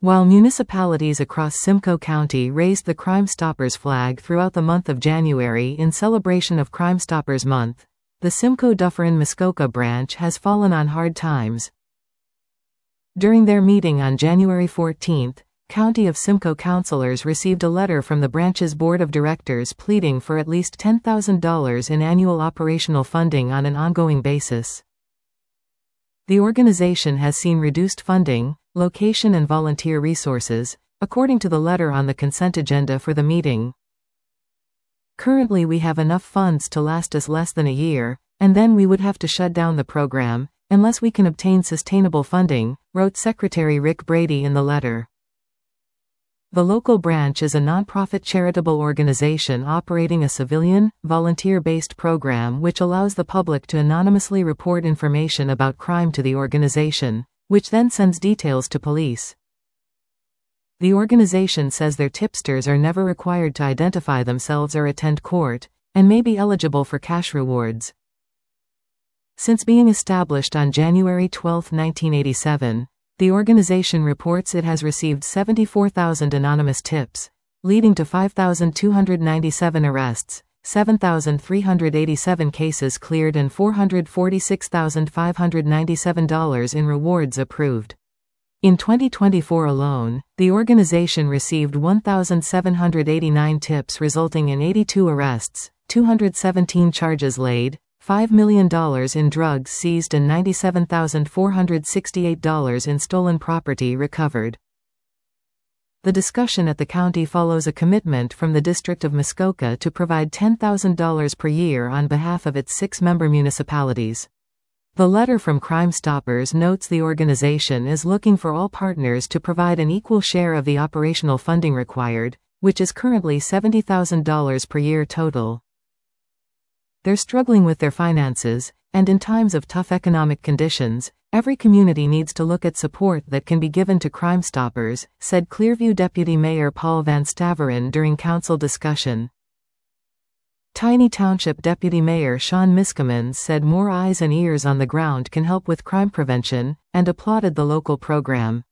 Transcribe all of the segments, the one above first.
While municipalities across Simcoe County raised the Crime Stoppers flag throughout the month of January in celebration of Crime Stoppers Month, the Simcoe-Dufferin-Muskoka branch has fallen on hard times. During their meeting on January 14, County of Simcoe councilors received a letter from the branch's board of directors pleading for at least $10,000 in annual operational funding on an ongoing basis. The organization has seen reduced funding, location and volunteer resources, according to the letter on the consent agenda for the meeting. Currently we have enough funds to last us less than a year, and then we would have to shut down the program, unless we can obtain sustainable funding, wrote Secretary Rick Brady in the letter. The local branch is a nonprofit charitable organization operating a civilian, volunteer-based program which allows the public to anonymously report information about crime to the organization, which then sends details to police. The organization says their tipsters are never required to identify themselves or attend court, and may be eligible for cash rewards. Since being established on January 12, 1987, the organization reports it has received 74,000 anonymous tips, leading to 5,297 arrests, 7,387 cases cleared and $446,597 in rewards approved. In 2024 alone, the organization received 1,789 tips resulting in 82 arrests, 217 charges laid, $5 million in drugs seized and $97,468 in stolen property recovered. The discussion at the county follows a commitment from the District of Muskoka to provide $10,000 per year on behalf of its 6 member municipalities. The letter from Crime Stoppers notes the organization is looking for all partners to provide an equal share of the operational funding required, which is currently $70,000 per year total. They're struggling with their finances, and in times of tough economic conditions, every community needs to look at support that can be given to Crime Stoppers, said Clearview Deputy Mayor Paul Van Staveren during council discussion. Tiny Township Deputy Mayor Sean Miskimans said more eyes and ears on the ground can help with crime prevention, and applauded the local program.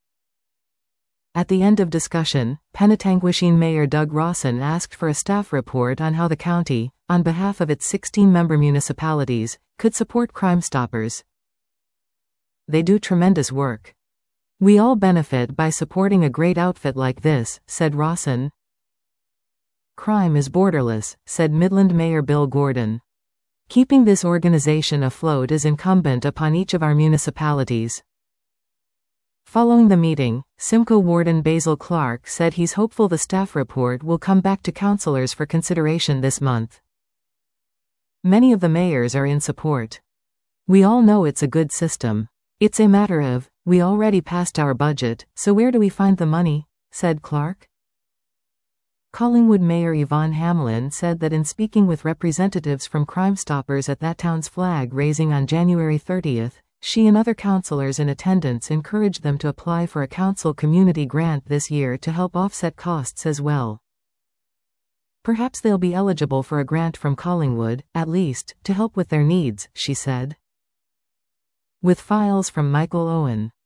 At the end of discussion, Penetanguishene Mayor Doug Rawson asked for a staff report on how the county, on behalf of its 16 member municipalities, could support Crime Stoppers. They do tremendous work. We all benefit by supporting a great outfit like this, said Rawson. Crime is borderless, said Midland Mayor Bill Gordon. Keeping this organization afloat is incumbent upon each of our municipalities. Following the meeting, Simcoe Warden Basil Clark said he's hopeful the staff report will come back to councilors for consideration this month. Many of the mayors are in support. We all know it's a good system. It's a matter of, we already passed our budget, so where do we find the money, said Clark. Collingwood Mayor Yvonne Hamlin said that in speaking with representatives from Crime Stoppers at that town's flag raising on January 30, she and other councilors in attendance encouraged them to apply for a council community grant this year to help offset costs as well. Perhaps they'll be eligible for a grant from Collingwood, at least, to help with their needs, she said. With files from Michael Owen.